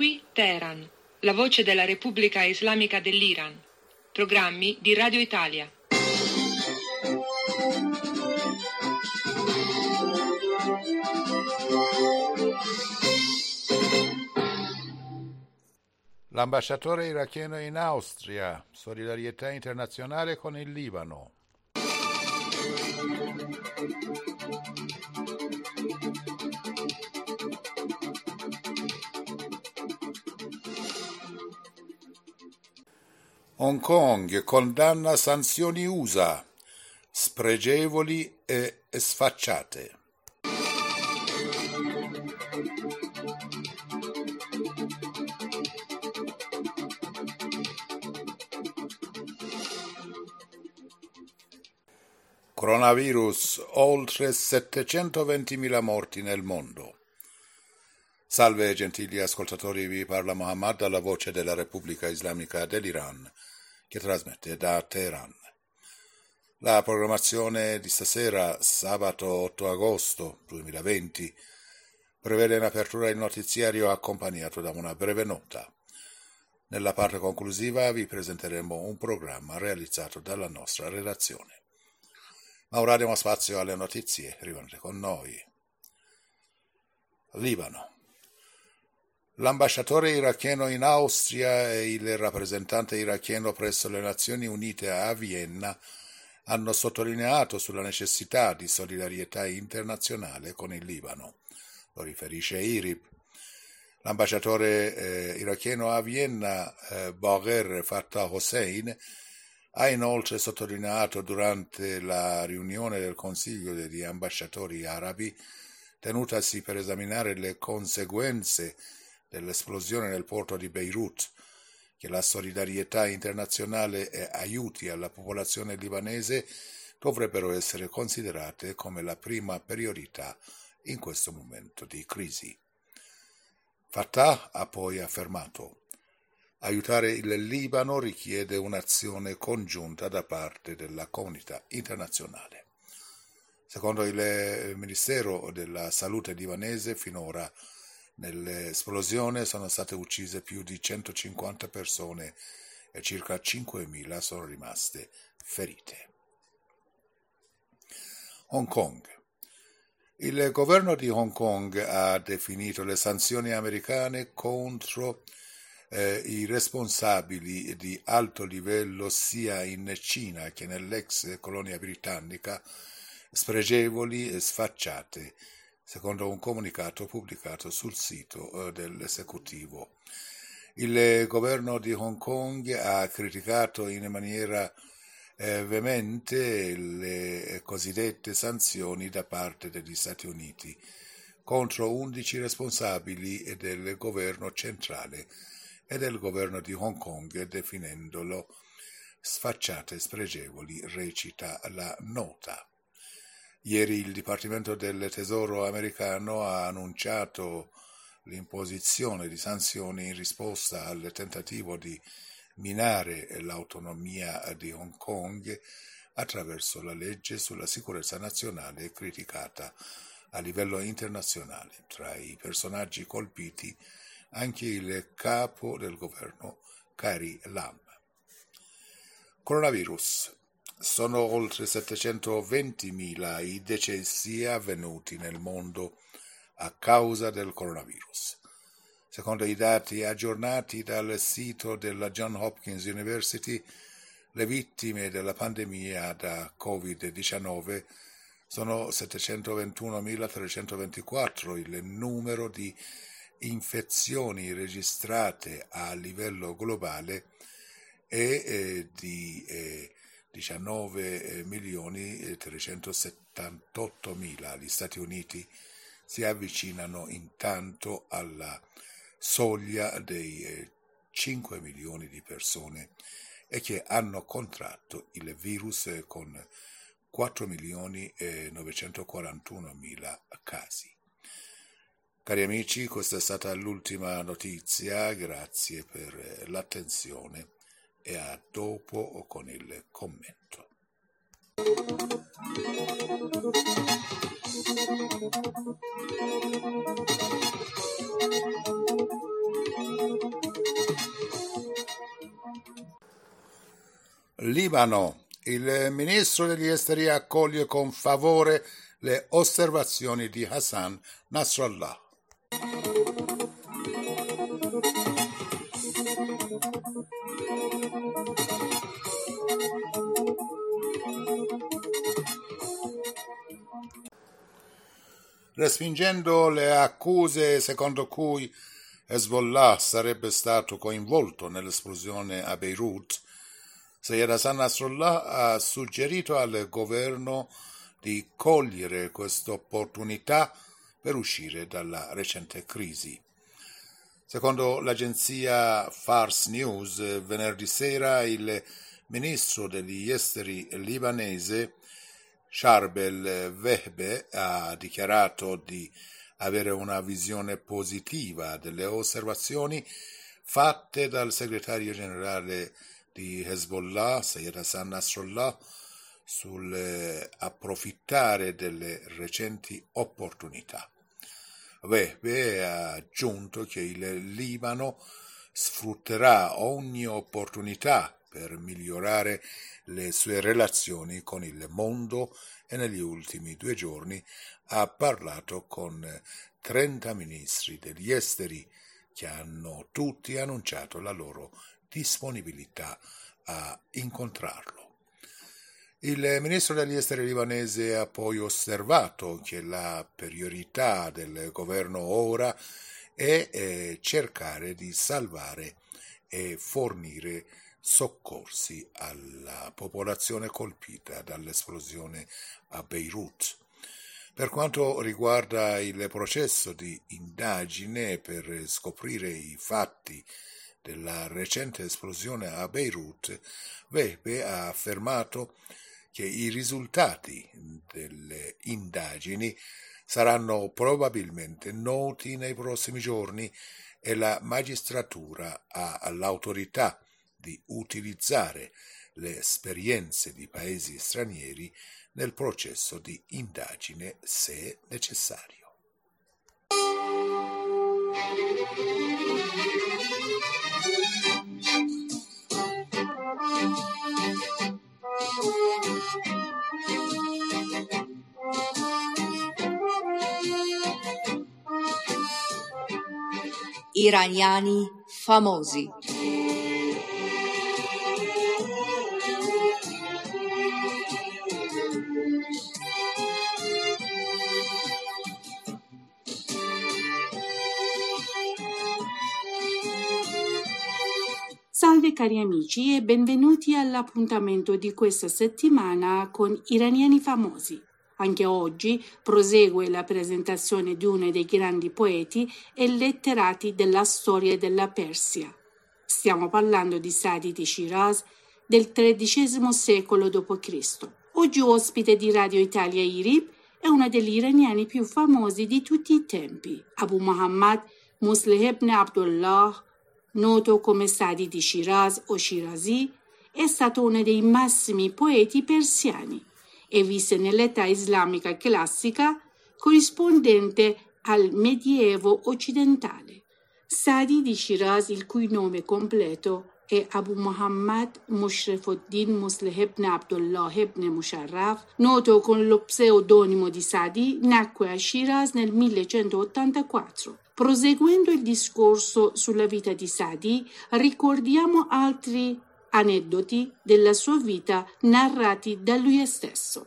Qui Teheran, la voce della Repubblica Islamica dell'Iran. Programmi di Radio Italia. L'ambasciatore iracheno in Austria, solidarietà internazionale con il Libano. Hong Kong condanna sanzioni USA, spregevoli e sfacciate. Coronavirus, oltre 720.000 morti nel mondo. Salve gentili ascoltatori, vi parla Mohammed dalla voce della Repubblica Islamica dell'Iran, che trasmette da Teheran. La programmazione di stasera, sabato 8 agosto 2020, prevede in apertura il notiziario accompagnato da una breve nota. Nella parte conclusiva vi presenteremo un programma realizzato dalla nostra redazione. Ma ora diamo spazio alle notizie, rimanete con noi. Libano. L'ambasciatore iracheno in Austria e il rappresentante iracheno presso le Nazioni Unite a Vienna hanno sottolineato sulla necessità di solidarietà internazionale con il Libano. Lo riferisce IRIB. L'ambasciatore iracheno a Vienna, Bagher Fattah Hossein, ha inoltre sottolineato durante la riunione del Consiglio degli ambasciatori arabi, tenutasi per esaminare le conseguenze dell'esplosione nel porto di Beirut, che la solidarietà internazionale e aiuti alla popolazione libanese dovrebbero essere considerate come la prima priorità in questo momento di crisi. Fattah ha poi affermato: aiutare il Libano richiede un'azione congiunta da parte della comunità internazionale. Secondo il Ministero della Salute libanese, finora nell'esplosione sono state uccise più di 150 persone e circa 5.000 sono rimaste ferite. Hong Kong. Il governo di Hong Kong ha definito le sanzioni americane contro i responsabili di alto livello sia in Cina che nell'ex colonia britannica spregevoli e sfacciate, secondo un comunicato pubblicato sul sito dell'esecutivo. Il governo di Hong Kong ha criticato in maniera veemente le cosiddette sanzioni da parte degli Stati Uniti contro 11 responsabili del governo centrale e del governo di Hong Kong, definendolo sfacciate e spregevoli, recita la nota. Ieri il Dipartimento del Tesoro americano ha annunciato l'imposizione di sanzioni in risposta al tentativo di minare l'autonomia di Hong Kong attraverso la legge sulla sicurezza nazionale, criticata a livello internazionale. Tra i personaggi colpiti anche il capo del governo Carrie Lam. Coronavirus. Sono oltre 720.000 i decessi avvenuti nel mondo a causa del coronavirus. Secondo i dati aggiornati dal sito della Johns Hopkins University, le vittime della pandemia da Covid-19 sono 721.324, il numero di infezioni registrate a livello globale è di 19.378.000. Gli Stati Uniti si avvicinano intanto alla soglia dei 5 milioni di persone e che hanno contratto il virus, con 4.941.000 casi. Cari amici, questa è stata l'ultima notizia, grazie per l'attenzione e a dopo con il commento. Libano. Il ministro degli esteri accoglie con favore le osservazioni di Hassan Nasrallah. Respingendo le accuse secondo cui Hezbollah sarebbe stato coinvolto nell'esplosione a Beirut, Sayed Hassan Nasrallah ha suggerito al governo di cogliere questa opportunità per uscire dalla recente crisi. Secondo l'agenzia Fars News, venerdì sera il ministro degli esteri libanese Charbel Wehbe ha dichiarato di avere una visione positiva delle osservazioni fatte dal segretario generale di Hezbollah, Sayed Hassan Nasrallah, sul approfittare delle recenti opportunità. Wehbe ha aggiunto che il Libano sfrutterà ogni opportunità per migliorare le sue relazioni con il mondo e negli ultimi 2 giorni ha parlato con 30 ministri degli esteri che hanno tutti annunciato la loro disponibilità a incontrarlo. Il ministro degli esteri libanese ha poi osservato che la priorità del governo ora è cercare di salvare e fornire soccorsi alla popolazione colpita dall'esplosione a Beirut. Per quanto riguarda il processo di indagine per scoprire i fatti della recente esplosione a Beirut, Wehbe ha affermato che i risultati delle indagini saranno probabilmente noti nei prossimi giorni e la magistratura ha l'autorità di utilizzare le esperienze di paesi stranieri nel processo di indagine se necessario. Iraniani famosi. Salve cari amici e benvenuti all'appuntamento di questa settimana con Iraniani famosi. Anche oggi prosegue la presentazione di uno dei grandi poeti e letterati della storia della Persia. Stiamo parlando di Sadi di Shiraz del XIII secolo d.C. Oggi ospite di Radio Italia IRIB è uno degli iraniani più famosi di tutti i tempi, Abu Muhammad Musleh ibn Abdullah, noto come Sadi di Shiraz o Shirazi, è stato uno dei massimi poeti persiani e visse nell'età islamica classica corrispondente al Medioevo occidentale. Sadi di Shiraz, il cui nome completo è Abu Muhammad Mushrefuddin Musleh ibn Abdullah ibn Musharraf, noto con lo pseudonimo di Sadi, nacque a Shiraz nel 1184. Proseguendo il discorso sulla vita di Sadi, ricordiamo altri aneddoti della sua vita narrati da lui stesso.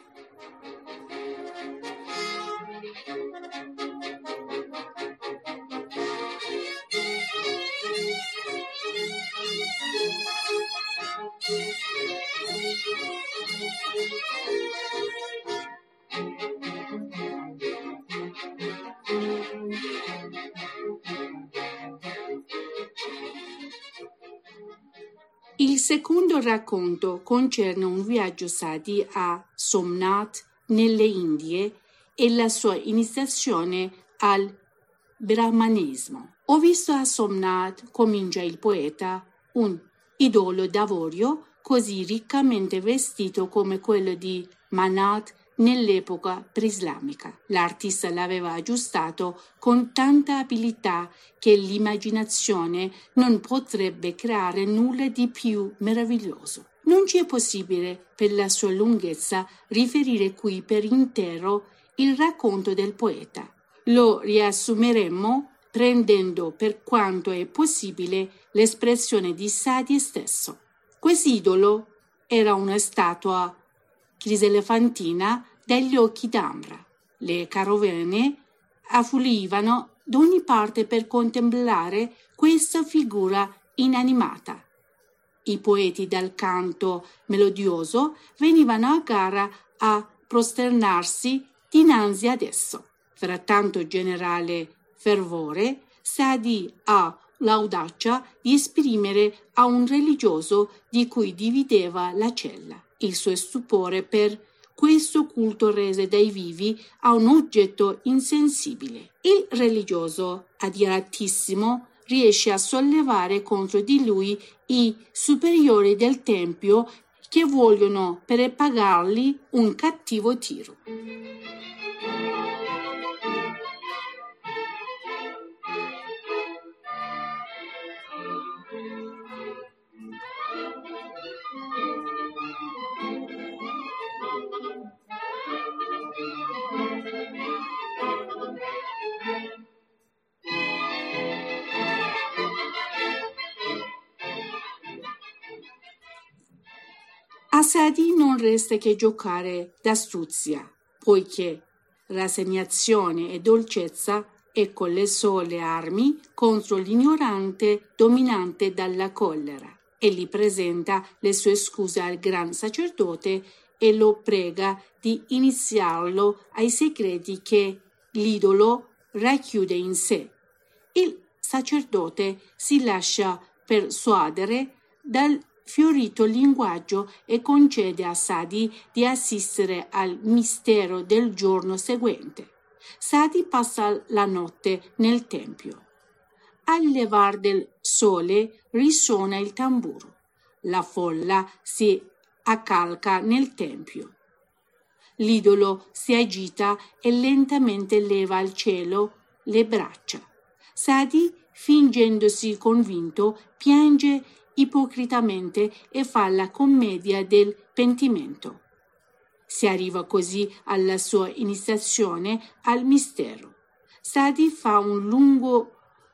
Il secondo racconto concerne un viaggio Sadi a Somnath, nelle Indie, e la sua iniziazione al brahmanesimo. Ho visto a Somnath, comincia il poeta, un idolo d'avorio così riccamente vestito come quello di Manath nell'epoca preislamica. L'artista l'aveva aggiustato con tanta abilità che l'immaginazione non potrebbe creare nulla di più meraviglioso. Non ci è possibile, per la sua lunghezza, riferire qui per intero il racconto del poeta. Lo riassumeremmo prendendo, per quanto è possibile, l'espressione di Sadi stesso. Quest'idolo era una statua criselefantina dagli occhi d'ambra. Le carovane affluivano da ogni parte per contemplare questa figura inanimata. I poeti dal canto melodioso venivano a gara a prosternarsi dinanzi ad esso. Fra tanto generale fervore, Sadi ha l'audacia di esprimere a un religioso di cui divideva la cella. Il suo stupore per questo culto rese dai vivi a un oggetto insensibile. Il religioso, adiratissimo, riesce a sollevare contro di lui i superiori del tempio che vogliono prepagargli un cattivo tiro. A Sadi non resta che giocare d'astuzia, poiché rassegnazione e dolcezza ecco le sole armi contro l'ignorante dominante dalla collera. Egli presenta le sue scuse al gran sacerdote e lo prega di iniziarlo ai segreti che l'idolo racchiude in sé. Il sacerdote si lascia persuadere dal fiorito linguaggio e concede a Sadi di assistere al mistero del giorno seguente. Sadi passa la notte nel tempio. Al levar del sole risuona il tamburo. La folla si accalca nel tempio. L'idolo si agita e lentamente leva al cielo le braccia. Sadi, fingendosi convinto, piange ipocritamente e fa la commedia del pentimento. Si arriva così alla sua iniziazione al mistero. Sadi fa un lungo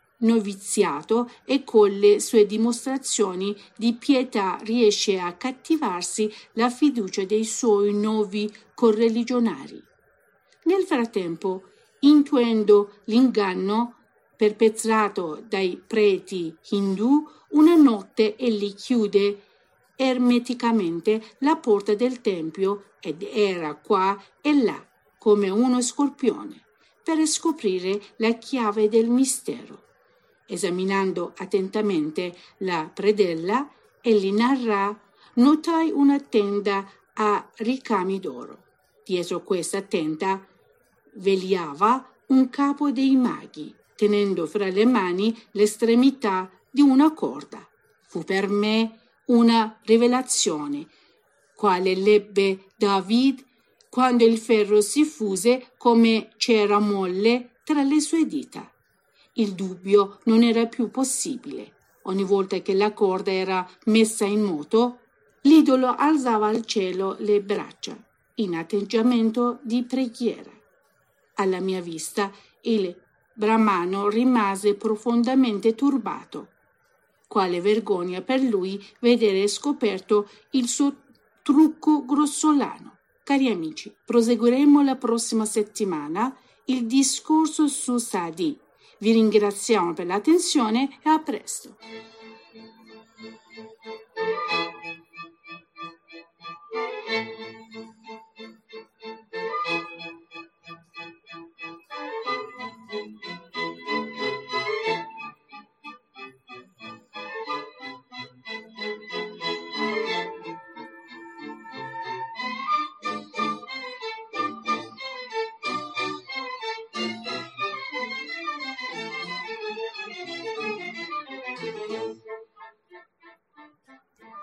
noviziato e con le sue dimostrazioni di pietà riesce a cattivarsi la fiducia dei suoi nuovi correligionari. Nel frattempo, intuendo l'inganno perpetrato dai preti indù, una notte egli chiude ermeticamente la porta del tempio ed era qua e là come uno scorpione per scoprire la chiave del mistero. Esaminando attentamente la predella, egli narra: notai una tenda a ricami d'oro. Dietro questa tenda vegliava un capo dei maghi, tenendo fra le mani l'estremità di una corda. Fu per me una rivelazione, quale l'ebbe David quando il ferro si fuse come cera molle tra le sue dita. Il dubbio non era più possibile. Ogni volta che la corda era messa in moto, l'idolo alzava al cielo le braccia, in atteggiamento di preghiera. Alla mia vista, il Brahmano rimase profondamente turbato. Quale vergogna per lui vedere scoperto il suo trucco grossolano. Cari amici, proseguiremo la prossima settimana il discorso su Sadi. Vi ringraziamo per l'attenzione e a presto.